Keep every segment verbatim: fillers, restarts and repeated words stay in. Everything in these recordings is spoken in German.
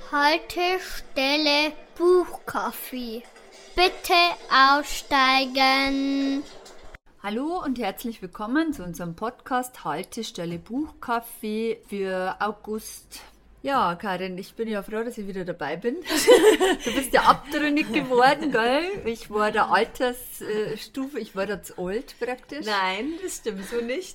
Haltestelle Buchcafé. Bitte aussteigen. Hallo und herzlich willkommen zu unserem Podcast Haltestelle Buchcafé für August. Ja, Karin, ich bin ja froh, dass ich wieder dabei bin. Du bist ja abtrünnig geworden, gell? Ich war der Altersstufe, ich war da zu alt praktisch. Nein, das stimmt so nicht.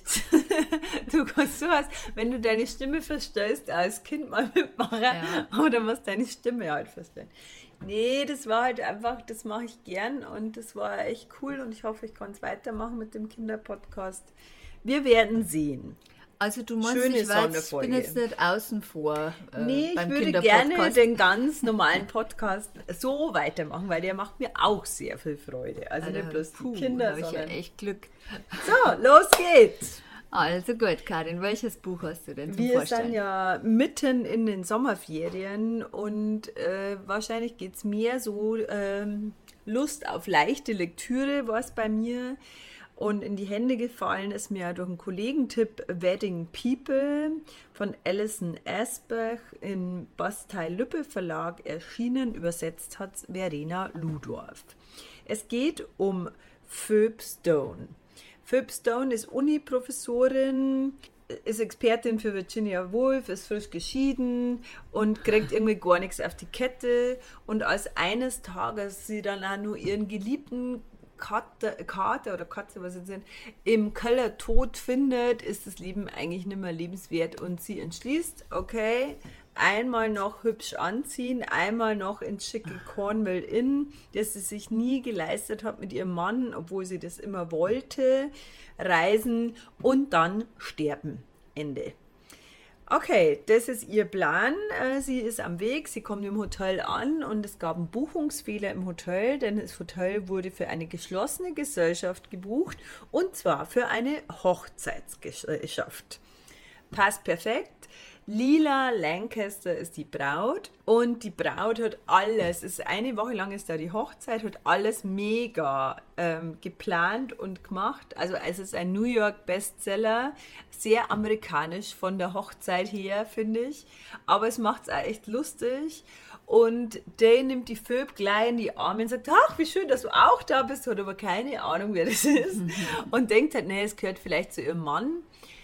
Du kannst so was, wenn du deine Stimme verstellst, als Kind mal mitmachen, ja. Oder musst deine Stimme halt verstellen. Nee, das war halt einfach, das mache ich gern und das war echt cool und ich hoffe, ich kann es weitermachen mit dem Kinderpodcast. Wir werden sehen. Also du meinst, Schöne ich, weiß, ich bin jetzt nicht außen vor äh, Nee, beim ich würde gerne den ganz normalen Podcast so weitermachen, weil der macht mir auch sehr viel Freude. Also, also nicht bloß puh, die Kinder, sondern... sondern... Ich ja echt Glück. So, los geht's! Also gut, Karin, welches Buch hast du denn zum Wir Vorstellen? sind ja mitten in den Sommerferien und äh, wahrscheinlich geht es mehr so ähm, Lust auf leichte Lektüre, war es bei mir. Und in die Hände gefallen ist mir durch einen Kollegentipp Wedding People von Alison Asbach im Bastei-Lübbe Verlag erschienen. Übersetzt hat Verena Ludorf. Es geht um Phoebe Stone. Phoebe Stone ist Uni-Professorin, ist Expertin für Virginia Woolf, ist frisch geschieden und kriegt irgendwie gar nichts auf die Kette. Und als eines Tages sie dann auch nur ihren geliebten Kater, Kater oder Katze, was jetzt sind, im Keller tot findet, ist das Leben eigentlich nicht mehr lebenswert und sie entschließt, okay, einmal noch hübsch anziehen, einmal noch ins schicke Cornwall Inn, das sie sich nie geleistet hat mit ihrem Mann, obwohl sie das immer wollte, reisen und dann sterben. Ende. Okay, das ist ihr Plan. Sie ist am Weg, sie kommt im Hotel an und es gab einen Buchungsfehler im Hotel, denn das Hotel wurde für eine geschlossene Gesellschaft gebucht und zwar für eine Hochzeitsgesellschaft. Passt perfekt. Lila Lancaster ist die Braut und die Braut hat alles, es ist eine Woche lang ist da die Hochzeit, hat alles mega ähm, geplant und gemacht. Also es ist ein New York Bestseller, sehr amerikanisch von der Hochzeit her, finde ich. Aber es macht es auch echt lustig. Und der nimmt die Phoebe gleich in die Arme und sagt, ach, wie schön, dass du auch da bist, hat aber keine Ahnung, wer das ist. Und denkt halt, nee, es gehört vielleicht zu ihrem Mann.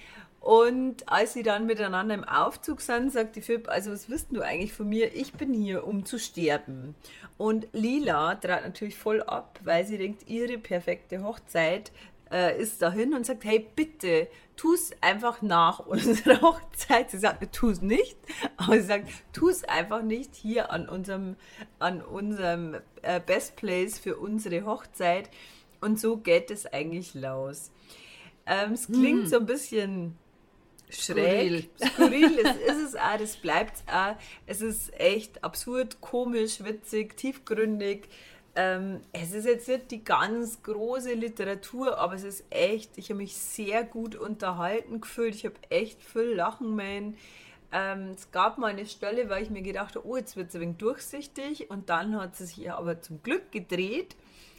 Und als sie dann miteinander im Aufzug sind, sagt die Phoebe, also was wisst du eigentlich von mir? Ich bin hier, um zu sterben. Und Lila trat natürlich voll ab, weil sie denkt, ihre perfekte Hochzeit äh, ist dahin und sagt, hey, bitte, tu es einfach nach unserer Hochzeit. Sie sagt, tu es nicht, aber sie sagt, tu es einfach nicht hier an unserem, an unserem äh, Best Place für unsere Hochzeit. Und so geht es eigentlich los. Ähm, es klingt hm. so ein bisschen... schräg, skurril, skurril ist, ist es auch, das bleibt es auch. Es ist echt absurd, komisch, witzig, tiefgründig. Ähm, es ist jetzt nicht die ganz große Literatur, aber es ist echt, ich habe mich sehr gut unterhalten gefühlt. Ich habe echt viel lachen müssen. Ähm, es gab mal eine Stelle, weil ich mir gedacht habe, oh, jetzt wird es ein wenig durchsichtig und dann hat es sich aber zum Glück gedreht.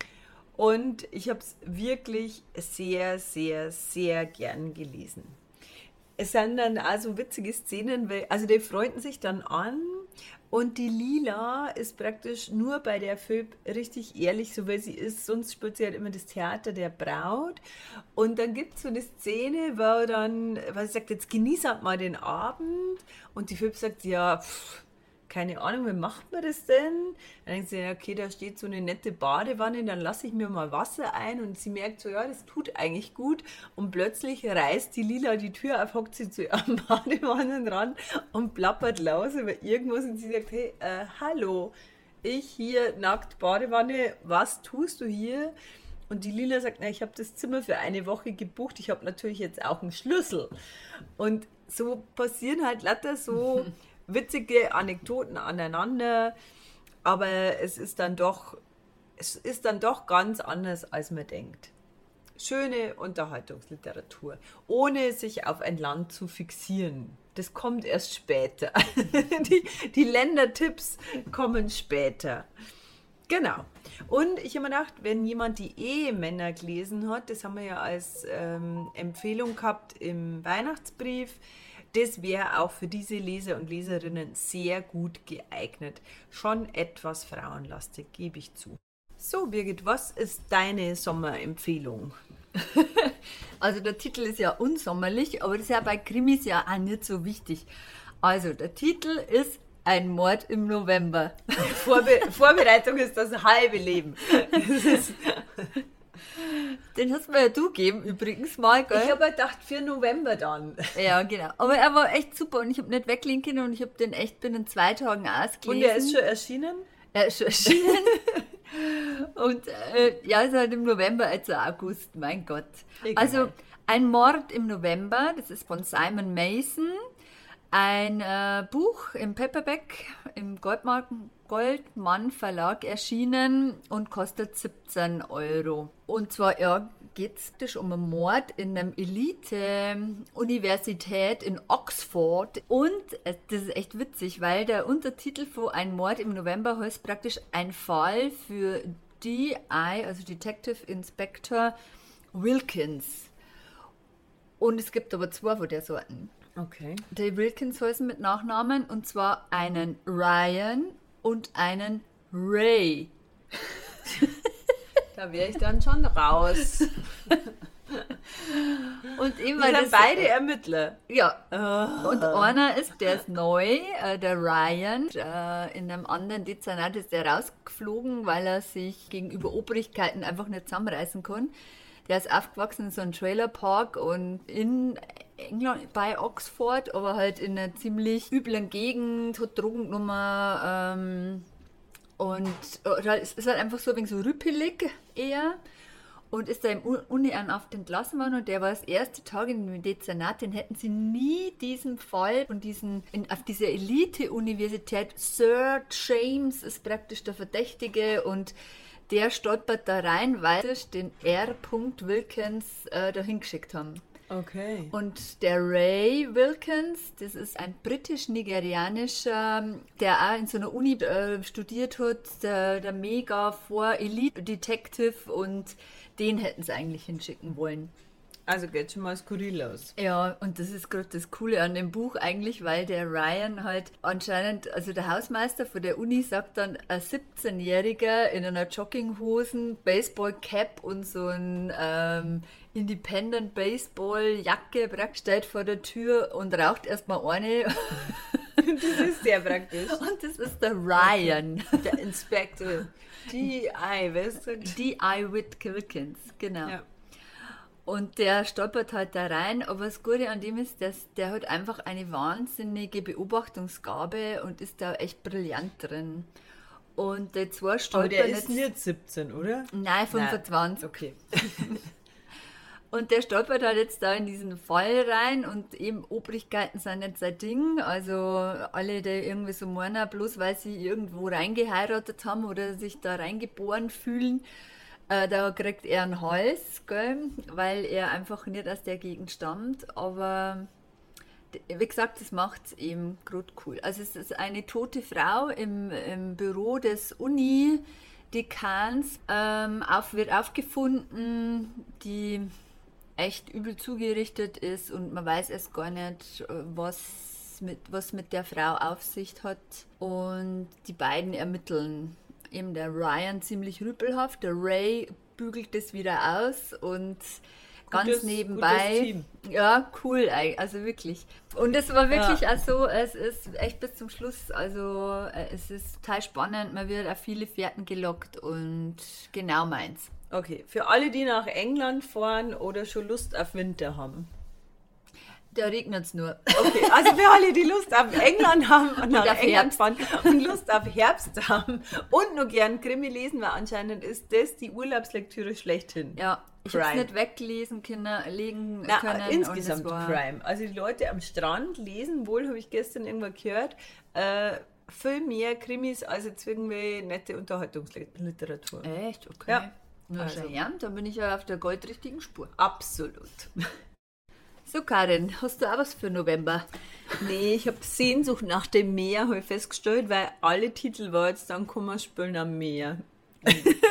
Und ich habe es wirklich sehr, sehr, sehr gern gelesen. Es sind dann also witzige Szenen, weil, also die freunden sich dann an und die Lila ist praktisch nur bei der Phoebe richtig ehrlich, so wie sie ist, sonst spielt sie halt immer das Theater der Braut und dann gibt es so eine Szene, wo dann, weil sie sagt, jetzt genieß halt mal den Abend und die Phoebe sagt, ja, pff, keine Ahnung, wie macht man das denn? Dann denkt sie, okay, da steht so eine nette Badewanne, dann lasse ich mir mal Wasser ein und sie merkt so, ja, das tut eigentlich gut und plötzlich reißt die Lila die Tür auf, hockt sie zu ihrem Badewannenrand und plappert los über irgendwas und sie sagt, hey, äh, hallo, ich hier nackt Badewanne, was tust du hier? Und die Lila sagt, na, ich habe das Zimmer für eine Woche gebucht, ich habe natürlich jetzt auch einen Schlüssel. Und so passieren halt lauter so witzige Anekdoten aneinander, aber es ist dann doch, es ist dann doch ganz anders, als man denkt. Schöne Unterhaltungsliteratur, ohne sich auf ein Land zu fixieren. Das kommt erst später. die, die Ländertipps kommen später. Genau. Und ich habe mir gedacht, wenn jemand die Ehemänner gelesen hat, das haben wir ja als ähm, Empfehlung gehabt im Weihnachtsbrief, das wäre auch für diese Leser und Leserinnen sehr gut geeignet. Schon etwas frauenlastig, gebe ich zu. So, Birgit, was ist deine Sommerempfehlung? Also der Titel ist ja unsommerlich, aber das ist ja bei Krimis ja auch nicht so wichtig. Also der Titel ist Ein Mord im November. Vorbe- Vorbereitung ist das halbe Leben. Das ist Den hast mir ja du gegeben übrigens mal, gell? ich habe gedacht, für November dann. Ja, genau. Aber er war echt super und ich habe nicht weglegen können und ich habe den echt binnen zwei Tagen ausgelesen. Und er ist schon erschienen? Er ist schon erschienen. Und äh, ja, ist halt im November, also August, mein Gott. Egal. Also Ein Mord im November, das ist von Simon Mason. Ein äh, Buch im Paperback im Goldmarken, Goldmann Verlag erschienen und kostet siebzehn Euro. Und zwar ja, geht es um einen Mord in einer Elite-Universität in Oxford. Und äh, das ist echt witzig, weil der Untertitel von Ein Mord im November heißt praktisch ein Fall für D I, also Detective Inspector Wilkins. Und es gibt aber zwei von der Sorten. Okay. Die Wilkins heißen mit Nachnamen und zwar einen Ryan und einen Ray. Da wäre ich dann schon raus. Und eben, Wir weil sind das, beide Ermittler. ja. Oh. Und einer ist, der ist neu, äh, der Ryan. Äh, in einem anderen Dezernat ist der rausgeflogen, weil er sich gegenüber Obrigkeiten einfach nicht zusammenreißen kann. Der ist aufgewachsen in so einem Trailerpark und in England bei Oxford, aber halt in einer ziemlich üblen Gegend, hat Drogen genommen ähm, und äh, es ist halt einfach so ein wenig so rüppelig eher und ist da im Uni-Ehrenamt entlassen worden und der war das erste Tag in dem Dezernat, den hätten sie nie diesen Fall von diesen, in, auf dieser Elite-Universität, Sir James ist praktisch der Verdächtige und der stolpert da rein, weil sie den R. Wilkins äh, dahin geschickt haben. Okay. Und der Ray Wilkins, das ist ein britisch-nigerianischer, der auch in so einer Uni äh, studiert hat, der, der mega vor Elite-Detective und den hätten sie eigentlich hinschicken wollen. Also geht schon mal skurril aus. Ja, und das ist gerade das Coole an dem Buch eigentlich, weil der Ryan halt anscheinend, also der Hausmeister von der Uni sagt dann, ein siebzehnjähriger in einer Jogginghosen, Baseball-Cap und so ein ähm, Independent Baseball-Jacke steht vor der Tür und raucht erstmal eine. Das ist sehr praktisch. Und das ist der Ryan. Okay. Der Inspector. D I, weißt du? D I Wilkins, genau. Ja. Und der stolpert halt da rein, aber das Gute an dem ist, dass der hat einfach eine wahnsinnige Beobachtungsgabe und ist da echt brillant drin. Und die zwei stolpern Aber der jetzt... ist nicht siebzehn, oder? Nein, fünfundzwanzig. Nein. Okay. Und der stolpert halt jetzt da in diesen Fall rein und eben Obrigkeiten sind nicht sein Ding. Also alle, die irgendwie so meinen, bloß weil sie irgendwo reingeheiratet haben oder sich da reingeboren fühlen, äh, da kriegt er einen Hals, gell? Weil er einfach nicht aus der Gegend stammt. Aber wie gesagt, das macht es eben gerade cool. Also es ist eine tote Frau im, im Büro des Uni-Dekans, ähm, auf, wird aufgefunden, die echt übel zugerichtet ist und man weiß erst gar nicht, was mit, was mit der Frau auf sich hat. Und die beiden ermitteln. Eben der Ryan ziemlich rüpelhaft, der Ray bügelt das wieder aus und ganz gutes, nebenbei. Gutes Team. Ja, cool, also wirklich. Und es war wirklich ja. auch so, es ist echt bis zum Schluss, also es ist total spannend, man wird auf viele Fährten gelockt und genau meins. Okay, für alle, die nach England fahren oder schon Lust auf Winter haben. Da regnet es nur. Okay, also für alle, die Lust auf England haben und, und nach auf England Herbst. fahren und Lust auf Herbst haben und nur gern Krimi lesen, weil anscheinend ist das die Urlaubslektüre schlechthin. Ja, ich habe es nicht weglesen können, legen Na, können. insgesamt und war Crime. Also die Leute am Strand lesen wohl, habe ich gestern irgendwo gehört, äh, viel mehr Krimis als jetzt irgendwie nette Unterhaltungsliteratur. Echt? Okay. Ja. Na, Also. ja, dann bin ich ja auf der goldrichtigen Spur. Absolut. So, Karin, hast du auch was für November? Nee, ich habe Sehnsucht nach dem Meer, habe ich festgestellt, weil alle Titel war jetzt, dann kann man spielen am Meer.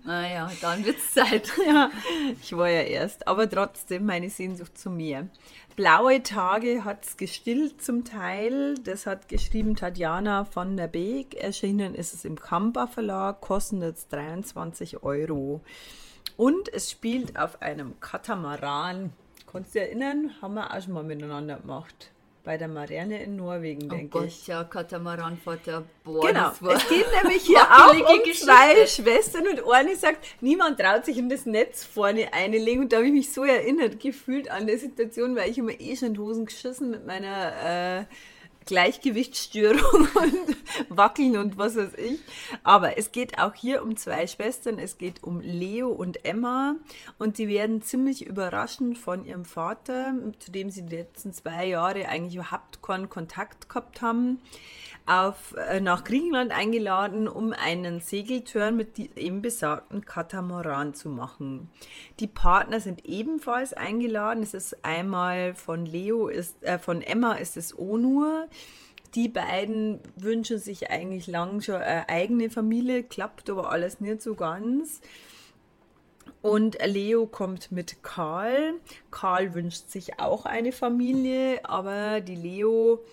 Naja, dann wird's Zeit. Ja, ich war ja erst, aber trotzdem meine Sehnsucht zu mir. Blaue Tage hat's gestillt zum Teil. Das hat geschrieben Tatjana von der Beek. Erschienen ist es im Kampa Verlag, kostet jetzt dreiundzwanzig Euro. Und es spielt auf einem Katamaran. Kannst du dich erinnern? Haben wir auch schon mal miteinander gemacht. Bei der Marianne in Norwegen, Oh denke Gott, ich. ja, Katamaranfahrt, ja, boah, Genau, das war es geht nämlich hier auch wackelige um Geschichte. zwei Schwestern und eine sagt, niemand traut sich in das Netz vorne einlegen. Und da habe ich mich so erinnert gefühlt an die Situation, weil ich immer eh schon in die Hosen geschissen mit meiner äh, Gleichgewichtsstörung und Wackeln und was weiß ich. Aber es geht auch hier um zwei Schwestern. Es geht um Leo und Emma und die werden ziemlich überraschend von ihrem Vater, zu dem sie die letzten zwei Jahre eigentlich überhaupt keinen Kontakt gehabt haben, auf, äh, nach Griechenland eingeladen, um einen Segeltörn mit die, eben besagten Katamaran zu machen. Die Partner sind ebenfalls eingeladen. Es ist einmal von Leo, ist, äh, von Emma ist es Onur. Die beiden wünschen sich eigentlich lang schon eine eigene Familie, klappt aber alles nicht so ganz. Und Leo kommt mit Karl. Karl wünscht sich auch eine Familie, aber die Leo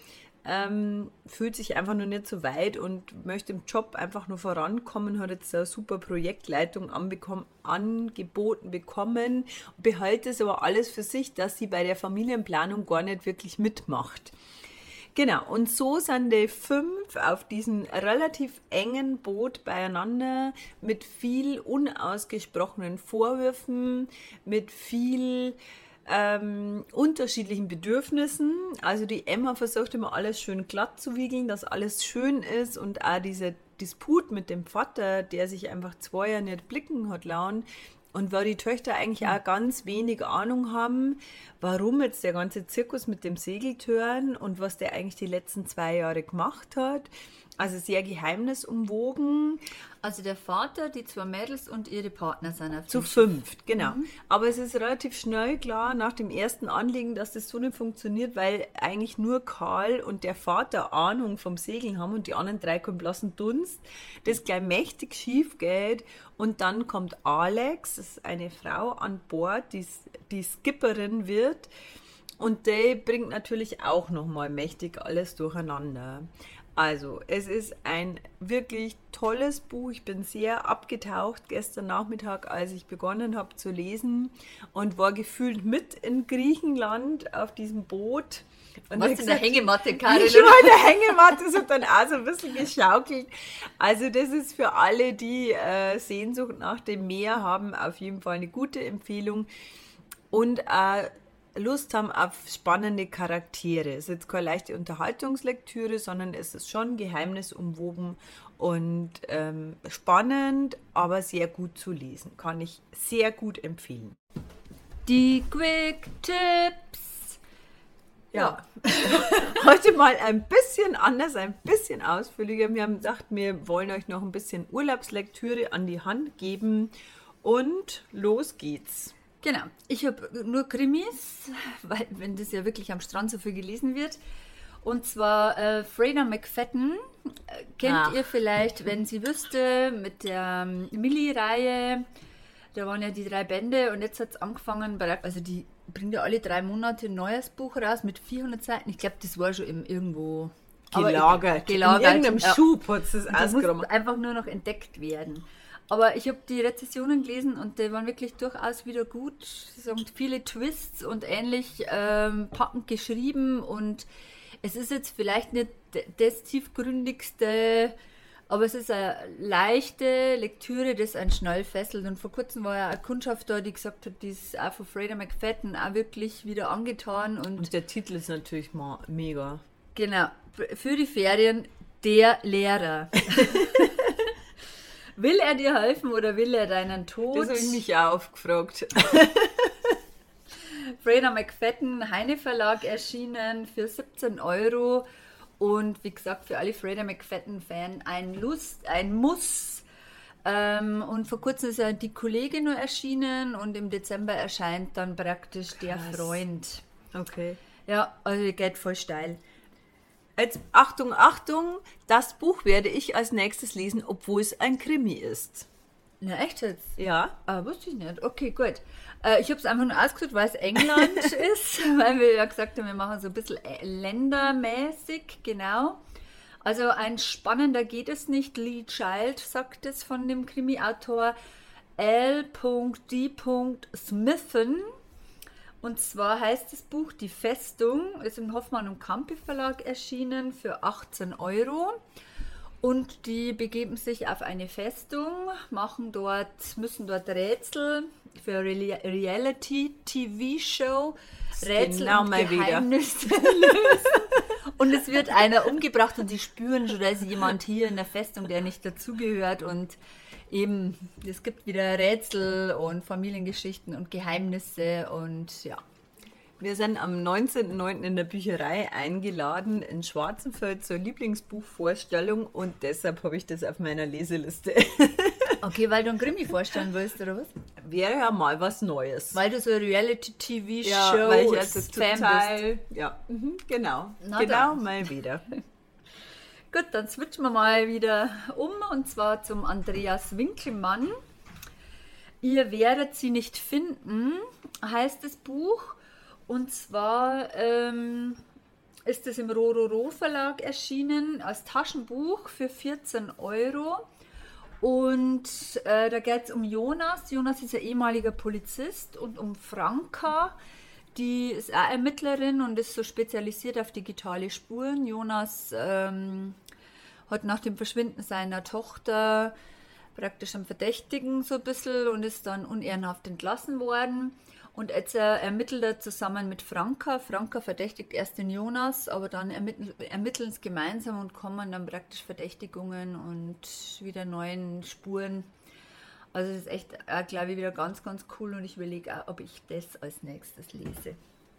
ähm, fühlt sich einfach noch nicht so weit und möchte im Job einfach nur vorankommen, hat jetzt eine super Projektleitung anbekommen, angeboten bekommen, behält es aber alles für sich, dass sie bei der Familienplanung gar nicht wirklich mitmacht. Genau, und so sind die fünf auf diesem relativ engen Boot beieinander mit viel unausgesprochenen Vorwürfen, mit viel ähm, unterschiedlichen Bedürfnissen. Also die Emma versucht immer alles schön glatt zu wiegeln, dass alles schön ist und auch dieser Disput mit dem Vater, der sich einfach zwei Jahre nicht blicken hat lassen. Und weil die Töchter eigentlich auch ganz wenig Ahnung haben, warum jetzt der ganze Zirkus mit dem Segeltörn und was der eigentlich die letzten zwei Jahre gemacht hat. Also sehr geheimnisumwogen. Also der Vater, die zwei Mädels und ihre Partner sind auf Zu dem Schiff. fünft, genau. Mhm. Aber es ist relativ schnell klar nach dem ersten Anliegen, dass das so nicht funktioniert, weil eigentlich nur Karl und der Vater Ahnung vom Segeln haben und die anderen drei kommen blassen Dunst, das gleich mächtig schief geht. Und dann kommt Alex, das ist eine Frau an Bord, die, die Skipperin wird. Und die bringt natürlich auch nochmal mächtig alles durcheinander. Also, es ist ein wirklich tolles Buch. Ich bin sehr abgetaucht gestern Nachmittag, als ich begonnen habe zu lesen und war gefühlt mit in Griechenland auf diesem Boot. Und Was in der Hängematte, Karin? Ich war in der Hängematte, es hat dann auch so ein bisschen geschaukelt. Also das ist für alle, die äh, Sehnsucht nach dem Meer haben, auf jeden Fall eine gute Empfehlung. Und äh, Lust haben auf spannende Charaktere. Es ist jetzt keine leichte Unterhaltungslektüre, sondern es ist schon geheimnisumwoben und ähm, spannend, aber sehr gut zu lesen. Kann ich sehr gut empfehlen. Die Quick Tips. Ja, heute mal ein bisschen anders, ein bisschen ausführlicher. Wir haben gedacht, wir wollen euch noch ein bisschen Urlaubslektüre an die Hand geben und los geht's. Genau, ich habe nur Krimis, weil wenn das ja wirklich am Strand so viel gelesen wird. Und zwar äh, Freda McFadden, äh, kennt Ach. ihr vielleicht, wenn sie wüsste, mit der ähm, Millie-Reihe. Da waren ja die drei Bände und jetzt hat es angefangen, bei der, also die bringt ja alle drei Monate ein neues Buch raus mit vierhundert Seiten. Ich glaube, das war schon im irgendwo Gelagert. gelagert. In irgendeinem Ja. Schub hat es das Das muss ausgeräumt. einfach nur noch entdeckt werden. Aber ich habe die Rezensionen gelesen und die waren wirklich durchaus wieder gut. Sie sagen, viele Twists und ähnlich ähm, packend geschrieben. Und es ist jetzt vielleicht nicht das tiefgründigste, aber es ist eine leichte Lektüre, das einen schnell fesselt. Und vor kurzem war ja eine Kundschaft da, die gesagt hat, die ist auch von Freda McFadden auch wirklich wieder angetan. Und, Und der Titel ist natürlich mal mega. genau, für die Ferien, der Lehrer. Will er dir helfen oder will er deinen Tod? Das habe ich mich auch aufgefragt. Freda McFadden, Heine Verlag erschienen für siebzehn Euro. Und wie gesagt, für alle Freda McFadden-Fans ein Lust, ein Muss. Ähm, und vor kurzem ist ja die Kollegin nur erschienen und im Dezember erscheint dann praktisch der Krass. Freund. Okay. Ja, also geht voll steil. Jetzt Achtung, Achtung, das Buch werde ich als nächstes lesen, obwohl es ein Krimi ist. Na echt jetzt? Ja. Ah, wusste ich nicht. Okay, gut. Äh, ich habe es einfach nur ausgesucht, weil es England ist, weil wir ja gesagt haben, wir machen so ein bisschen ländermäßig, genau. Also ein spannender geht es nicht. Lee Child sagt es von dem Krimi-Autor L D Smithen. Und zwar heißt das Buch Die Festung, ist im Hoffmann und Campi Verlag erschienen für achtzehn Euro. Und die begeben sich auf eine Festung, machen dort, müssen dort Rätsel für eine Reality-T V-Show, Rätsel genau und mal Geheimnisse lösen. Und es wird einer umgebracht und sie spüren schon, da ist jemand hier in der Festung, der nicht dazugehört. Und eben, es gibt wieder Rätsel und Familiengeschichten und Geheimnisse und ja. Wir sind am neunzehnten neunten in der Bücherei eingeladen in Schwarzenfeld zur Lieblingsbuchvorstellung und deshalb habe ich das auf meiner Leseliste. Okay, weil du einen Krimi vorstellen willst, oder was? Wäre ja mal was Neues. Weil du so eine Reality-T V-Show Ja, weil ich also Fan total, bist. ja, mhm, genau, Na genau dann. mal wieder. Gut, dann switchen wir mal wieder um und zwar zum Andreas Winkelmann. Ihr werdet sie nicht finden, heißt das Buch. Und zwar ähm, ist es im Rororo Verlag erschienen als Taschenbuch für vierzehn Euro. Und äh, da geht es um Jonas. Jonas ist ein ehemaliger Polizist und um Franka. Die ist auch Ermittlerin und ist so spezialisiert auf digitale Spuren. Jonas ähm, hat nach dem Verschwinden seiner Tochter praktisch am Verdächtigen so ein bisschen und ist dann unehrenhaft entlassen worden. Und jetzt äh, ermittelt er zusammen mit Franka. Franka verdächtigt erst den Jonas, aber dann ermitteln, ermitteln es gemeinsam und kommen dann praktisch Verdächtigungen und wieder neuen Spuren. Also das ist echt, äh, glaube ich, wieder ganz, ganz cool und ich überlege auch, ob ich das als nächstes lese.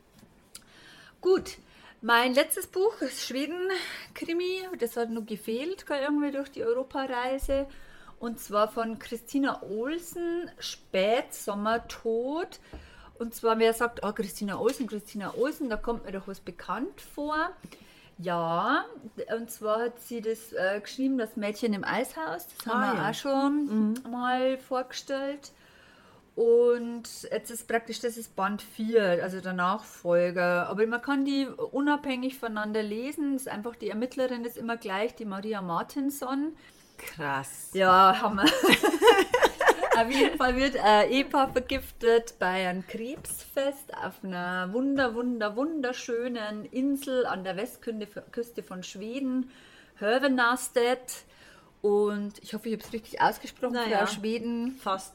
Gut, mein letztes Buch ist Schweden-Krimi. Das hat noch gefehlt, irgendwie durch die Europareise. Und zwar von Christina Olsen, Spätsommertod. Und zwar, wer sagt, oh, Christina Olsen, Christina Olsen, da kommt mir doch was bekannt vor. Ja, und zwar hat sie das äh, geschrieben, das Mädchen im Eishaus. Das haben Ah, wir ja. auch schon mhm. mal vorgestellt. Und jetzt ist praktisch, das ist Band vier, also der Nachfolger. Aber man kann die unabhängig voneinander lesen. Das ist einfach, die Ermittlerin ist immer gleich, die Maria Martinsson. Krass. Ja, Hammer. Auf jeden Fall wird ein Ehepaar vergiftet bei einem Krebsfest auf einer wunder, wunder, wunderschönen Insel an der Westküste von Schweden, Hövenastedt. Und ich hoffe, ich habe es richtig ausgesprochen, Na Frau ja. Schweden. Fast.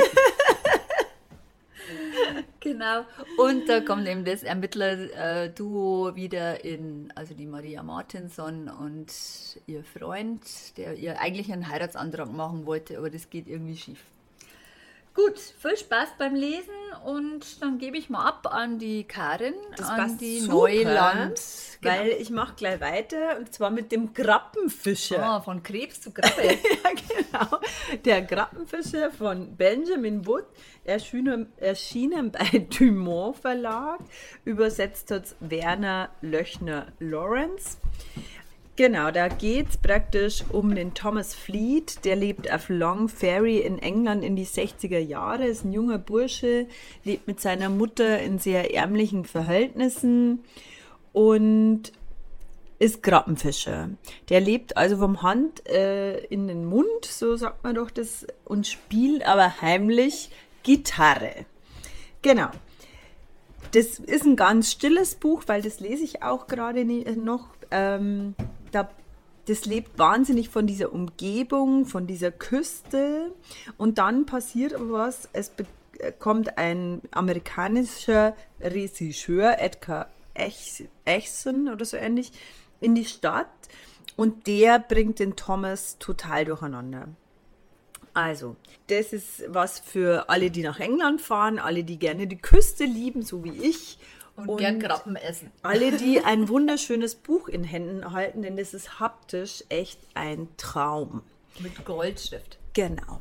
Genau. Und da kommt eben das Ermittler-Duo wieder in, also die Maria Martinsson und ihr Freund, der ihr eigentlich einen Heiratsantrag machen wollte, aber das geht irgendwie schief. Gut, viel Spaß beim Lesen und dann gebe ich mal ab an die Karin, Das an passt die super, Neuland. Weil ich mache gleich weiter und zwar mit dem Grappenfischer. Ah, von Krebs zu Krabbe. Ja, genau. Der Grappenfischer von Benjamin Wood, erschienen, erschienen bei Dumont Verlag, übersetzt hat Werner Löchner-Lawrence. Genau, da geht es praktisch um den Thomas Fleet, der lebt auf Long Ferry in England in die sechziger Jahre, ist ein junger Bursche, lebt mit seiner Mutter in sehr ärmlichen Verhältnissen und ist Grappenfischer. Der lebt also vom Hand äh, in den Mund, so sagt man doch das, und spielt aber heimlich Gitarre. Genau. Das ist ein ganz stilles Buch, weil das lese ich auch gerade noch. Ähm, da, das lebt wahnsinnig von dieser Umgebung, von dieser Küste. Und dann passiert aber was. Es kommt ein amerikanischer Regisseur, Edgar Echson oder so ähnlich, in die Stadt. Und der bringt den Thomas total durcheinander. Also, das ist was für alle, die nach England fahren, alle, die gerne die Küste lieben, so wie ich. Und, und gern Krabben essen. Alle, die ein wunderschönes Buch in Händen halten, denn das ist haptisch echt ein Traum. Mit Goldstift. Genau.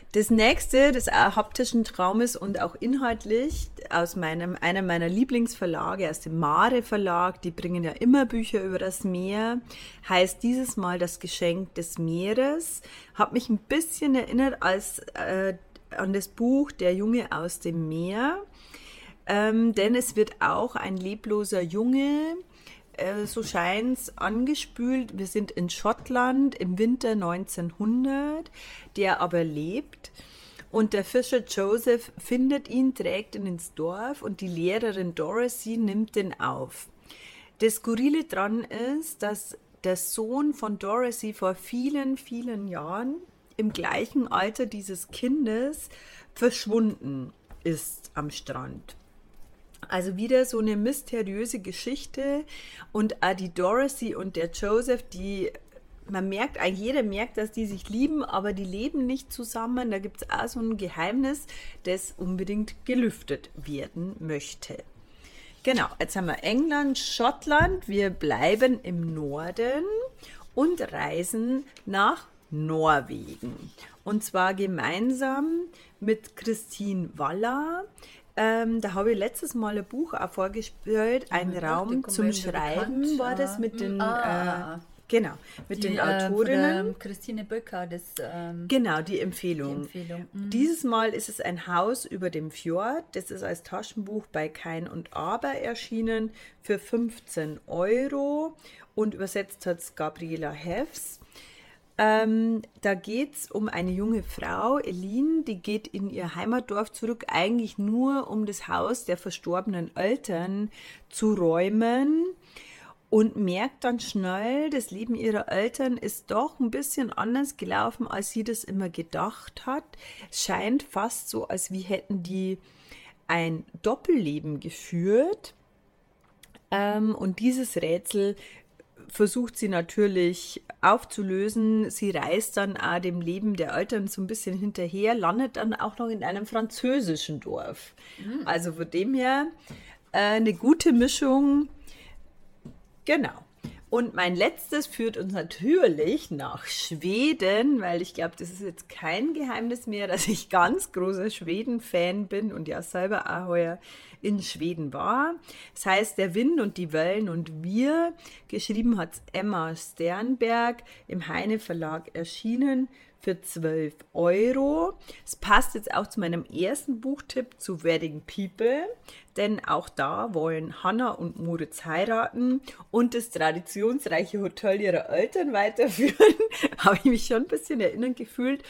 Das nächste, das auch haptischen Traumes und auch inhaltlich aus meinem, einem meiner Lieblingsverlage, aus dem Mare Verlag, die bringen ja immer Bücher über das Meer, heißt dieses Mal Das Geschenk des Meeres. Hat mich ein bisschen erinnert als, äh, an das Buch Der Junge aus dem Meer, ähm, denn es wird auch ein lebloser Junge, so scheint's, angespült. Wir sind in Schottland im Winter neunzehnhundert, der aber lebt. Und der Fischer Joseph findet ihn, trägt ihn ins Dorf und die Lehrerin Dorothy nimmt ihn auf. Das Skurrile dran ist, dass der Sohn von Dorothy vor vielen, vielen Jahren im gleichen Alter dieses Kindes verschwunden ist am Strand. Also wieder so eine mysteriöse Geschichte und auch die Dorothy und der Joseph, die, man merkt, eigentlich jeder merkt, dass die sich lieben, aber die leben nicht zusammen. Da gibt es auch so ein Geheimnis, das unbedingt gelüftet werden möchte. Genau, jetzt haben wir England, Schottland, wir bleiben im Norden und reisen nach Norwegen. Und zwar gemeinsam mit Christine Waller. Ähm, da habe ich letztes Mal ein Buch auch vorgestellt, Ein Ja, Raum die zum kommen mir Schreiben bekannt, war das ja. mit den, Ah. äh, genau, mit Die, den äh, von Autorinnen. der Christine Böcker, das ähm, Genau, die Empfehlung. die Empfehlung. Mhm. Dieses Mal ist es ein Haus über dem Fjord. Das ist als Taschenbuch bei Kein und Aber erschienen für fünfzehn Euro und übersetzt hat es Gabriela Heffs. Ähm, da geht es um eine junge Frau, Eline, die geht in ihr Heimatdorf zurück, eigentlich nur um das Haus der verstorbenen Eltern zu räumen und merkt dann schnell, das Leben ihrer Eltern ist doch ein bisschen anders gelaufen, als sie das immer gedacht hat. Es scheint fast so, als wie hätten die ein Doppelleben geführt. Ähm, und dieses Rätsel versucht sie natürlich aufzulösen. Sie reist dann auch dem Leben der Eltern so ein bisschen hinterher, landet dann auch noch in einem französischen Dorf. Mhm. Also von dem her äh, eine gute Mischung. Genau. Und mein letztes führt uns natürlich nach Schweden, weil ich glaube, das ist jetzt kein Geheimnis mehr, dass ich ganz großer Schweden-Fan bin und ja selber auch heuer in Schweden war. Das heißt, Der Wind und die Wellen und wir, geschrieben hat Emma Sternberg, im Heine Verlag erschienen für zwölf Euro. Es passt jetzt auch zu meinem ersten Buchtipp zu Wedding People, denn auch da wollen Hannah und Moritz heiraten und das traditionsreiche Hotel ihrer Eltern weiterführen. Habe ich mich schon ein bisschen erinnert gefühlt.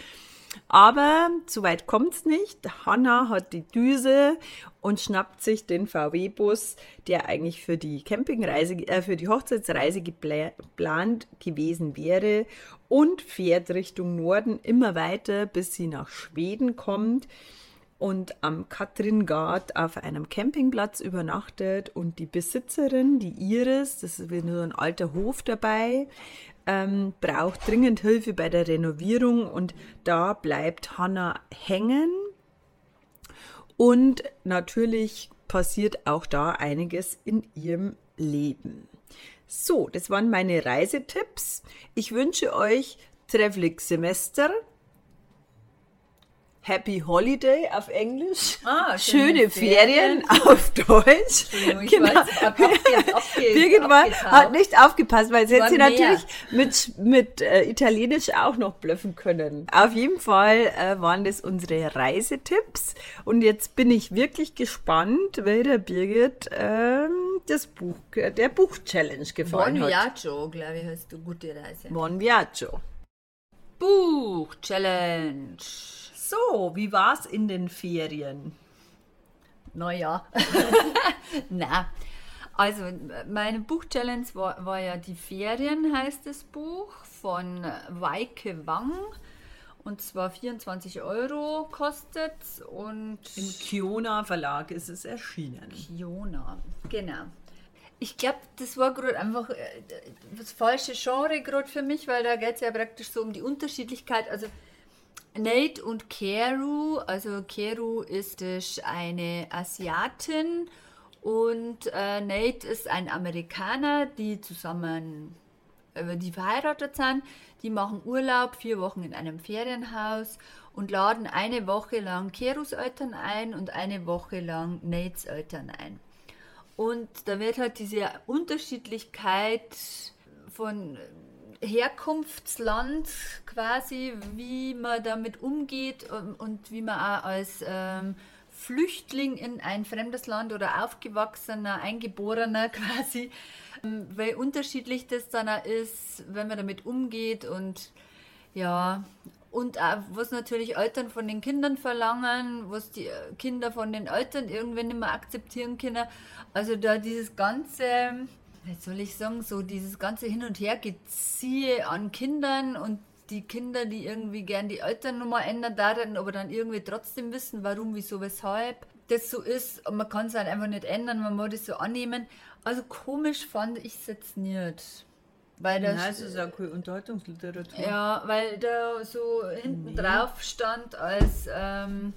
Aber so weit kommt es nicht. Hannah hat die Düse und schnappt sich den V W-Bus, der eigentlich für die Campingreise, äh, für die Hochzeitsreise geplant gewesen wäre und fährt Richtung Norden immer weiter, bis sie nach Schweden kommt und am Katringard auf einem Campingplatz übernachtet und die Besitzerin, die Iris, das ist wieder so ein alter Hof dabei, ähm, braucht dringend Hilfe bei der Renovierung und da bleibt Hannah hängen und natürlich passiert auch da einiges in ihrem Leben. So, das waren meine Reisetipps. Ich wünsche euch treffliches Semester. Happy Holiday auf Englisch, Ah, schöne, schöne Ferien, Ferien auf Deutsch. Ich genau. weiß, ab, abge, abge, Birgit war, hat nicht aufgepasst, weil sie hätte sie mehr. natürlich mit, mit äh, Italienisch auch noch blöffen können. Auf jeden Fall äh, waren das unsere Reisetipps und jetzt bin ich wirklich gespannt, weil der Birgit ähm, das Buch, der Buch-Challenge gefallen Buon hat. Viaggio, glaube ich, heißt du, gute Reise. Buon Viaggio. Buch-Challenge. So, wie war's in den Ferien? Naja. Na, also meine Buch-Challenge war, war ja Die Ferien, heißt das Buch, von Weike Wang. Und zwar vierundzwanzig Euro kostet und im Kiona Verlag ist es erschienen. Kiona, genau. Ich glaube, das war gerade einfach das falsche Genre gerade für mich, weil da geht es ja praktisch so um die Unterschiedlichkeit. Also Nate und Keru, also Keru ist eine Asiatin und äh, Nate ist ein Amerikaner, die zusammen die verheiratet sind, die machen Urlaub, vier Wochen in einem Ferienhaus und laden eine Woche lang Kerus Eltern ein und eine Woche lang Nates Eltern ein. Und da wird halt diese Unterschiedlichkeit von Herkunftsland quasi, wie man damit umgeht und, und wie man auch als ähm, Flüchtling in ein fremdes Land oder Aufgewachsener, Eingeborener quasi, ähm, weil unterschiedlich das dann auch ist, wenn man damit umgeht und ja, und auch, was natürlich Eltern von den Kindern verlangen, was die Kinder von den Eltern irgendwann nicht mehr akzeptieren können. Also da dieses ganze, wie soll ich sagen, so dieses ganze Hin- und Hergeziehe an Kindern und die Kinder, die irgendwie gern die Eltern nochmal ändern darin, aber dann irgendwie trotzdem wissen, warum, wieso, weshalb das so ist. Und man kann es halt einfach nicht ändern, man muss das so annehmen. Also komisch fand ich es jetzt nicht. Weil das, Nein, es ist auch keine Unterhaltungsliteratur. Ja, weil da so hinten nee. drauf stand, als ähm,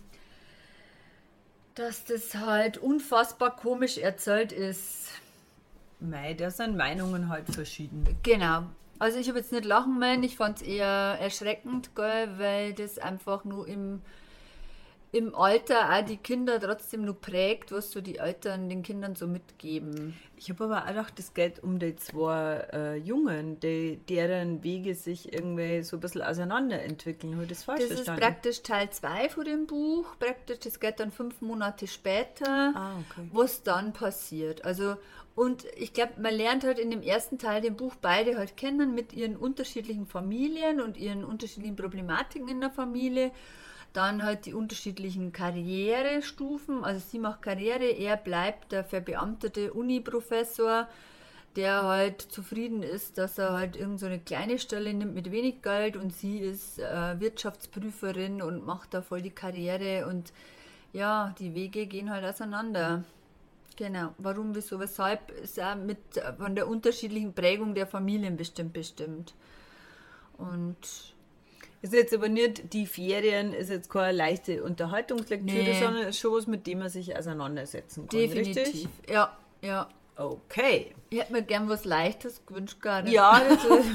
dass das halt unfassbar komisch erzählt ist. Mei, da sind Meinungen halt verschieden. Genau. Also ich habe jetzt nicht lachen müssen, ich fand es eher erschreckend, gell, weil das einfach nur im, im Alter auch die Kinder trotzdem nur prägt, was so die Eltern den Kindern so mitgeben. Ich habe aber auch gedacht, es geht um die zwei äh, Jungen, die, deren Wege sich irgendwie so ein bisschen auseinanderentwickeln. Habe ich das falsch das verstanden? Das ist praktisch Teil zwei von dem Buch. Praktisch, das geht dann fünf Monate später, ah, okay. was dann passiert. Also, und ich glaube, man lernt halt in dem ersten Teil dem Buch beide halt kennen mit ihren unterschiedlichen Familien und ihren unterschiedlichen Problematiken in der Familie. Dann halt die unterschiedlichen Karrierestufen. Also sie macht Karriere, er bleibt der verbeamtete Uni-Professor, der halt zufrieden ist, dass er halt irgend so eine kleine Stelle nimmt mit wenig Geld und sie ist äh, Wirtschaftsprüferin und macht da voll die Karriere und ja, die Wege gehen halt auseinander. Genau. Warum, wieso, weshalb ist auch mit von der unterschiedlichen Prägung der Familien bestimmt bestimmt. Und ist jetzt aber nicht, die Ferien ist jetzt keine leichte Unterhaltungslektüre, nee. sondern ist schon was, mit dem man sich auseinandersetzen kann. Definitiv. Richtig? Ja, ja. Okay. Ich hätte mir gern was Leichtes gewünscht, gar nicht. Ja, das ist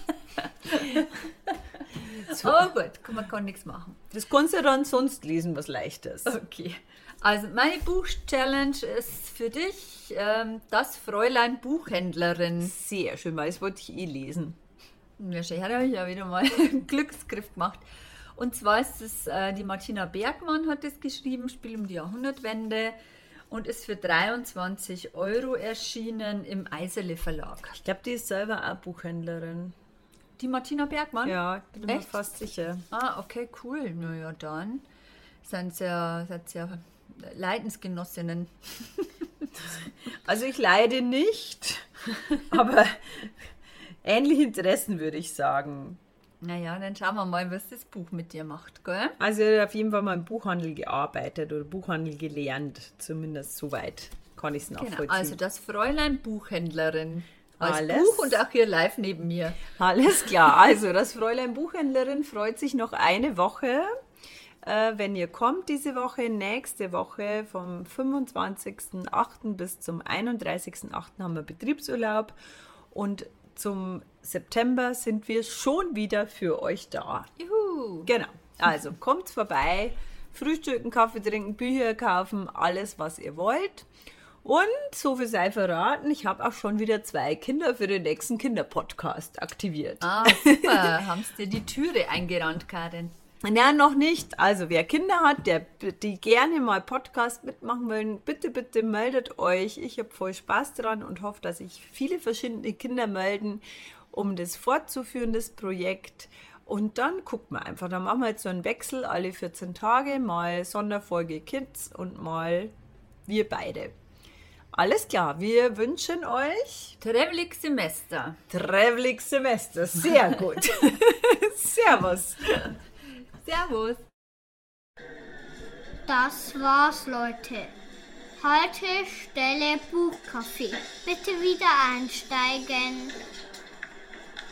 so. Aber gut, man kann nichts machen. Das kannst du dann sonst lesen, was Leichtes. Okay. Also meine Buch-Challenge ist für dich ähm, das Fräulein Buchhändlerin. Sehr schön, weil das wollte ich eh lesen. Ja, schön, habe ich ja wieder mal einen Glücksgriff gemacht. Und zwar ist es, äh, die Martina Bergmann hat das geschrieben, Spiel um die Jahrhundertwende und ist für dreiundzwanzig Euro erschienen im Eiserle Verlag. Ich glaube, die ist selber auch Buchhändlerin. Die Martina Bergmann? Ja, ich bin mir Echt? fast sicher. Ah, okay, cool. Naja, dann sind sie ja, sind sie ja Leidensgenossinnen. Also ich leide nicht, aber ähnliche Interessen, würde ich sagen. Naja, dann schauen wir mal, was das Buch mit dir macht, gell? Also er hat auf jeden Fall mal im Buchhandel gearbeitet oder Buchhandel gelernt, zumindest soweit kann ich es nachvollziehen. Genau, also das Fräulein Buchhändlerin als Alles. Buch und auch hier live neben mir. Alles klar, also das Fräulein Buchhändlerin freut sich noch eine Woche, äh, wenn ihr kommt diese Woche, nächste Woche vom fünfundzwanzigsten achten bis zum einunddreißigsten achten haben wir Betriebsurlaub und zum September sind wir schon wieder für euch da. Juhu! Genau, also kommt vorbei, frühstücken, Kaffee trinken, Bücher kaufen, alles was ihr wollt. Und so viel sei verraten, ich habe auch schon wieder zwei Kinder für den nächsten Kinderpodcast aktiviert. Ah, super. Haben sie dir die Türe eingerannt, Karin? Na, noch nicht. Also wer Kinder hat, der, die gerne mal Podcast mitmachen wollen, bitte, bitte meldet euch. Ich habe voll Spaß dran und hoffe, dass sich viele verschiedene Kinder melden, um das fortzuführen, das Projekt. Und dann guckt man einfach, dann machen wir jetzt so einen Wechsel alle vierzehn Tage, mal Sonderfolge Kids und mal wir beide. Alles klar, wir wünschen euch Trevlig Semester. Trevlig Semester, sehr gut. Servus. Servus. Das war's, Leute. Haltestelle Buchcafé. Bitte wieder einsteigen.